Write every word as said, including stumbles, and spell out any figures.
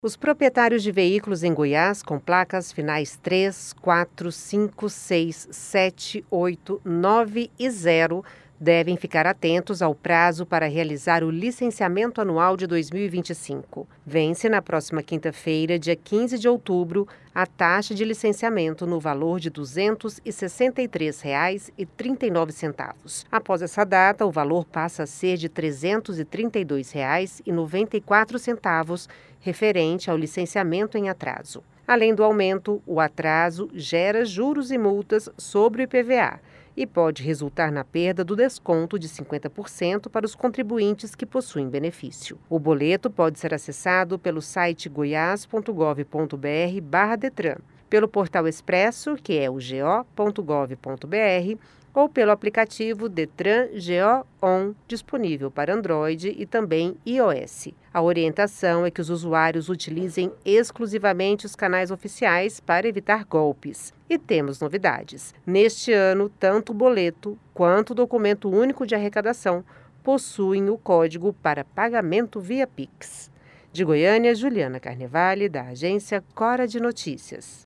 Os proprietários de veículos em Goiás com placas finais três, quatro, cinco, seis, sete, oito, nove e zero devem ficar atentos ao prazo para realizar o licenciamento anual de dois mil e vinte e cinco. Vence na próxima quinta-feira, dia quinze de outubro, a taxa de licenciamento no valor de duzentos e sessenta e três reais e trinta e nove centavos. Após essa data, o valor passa a ser de trezentos e trinta e dois reais e noventa e quatro centavos, referente ao licenciamento em atraso. Além do aumento, o atraso gera juros e multas sobre o I P V A e pode resultar na perda do desconto de cinquenta por cento para os contribuintes que possuem benefício. O boleto pode ser acessado pelo site goiás ponto gov ponto br barra Detran, pelo portal Expresso, que é o g o ponto gov ponto br, ou pelo aplicativo Detran G O On, disponível para Android e também iOS. A orientação é que os usuários utilizem exclusivamente os canais oficiais para evitar golpes. E temos novidades. Neste ano, tanto o boleto quanto o documento único de arrecadação possuem o código para pagamento via Pix. De Goiânia, Juliana Carnevale, da agência Cora de Notícias.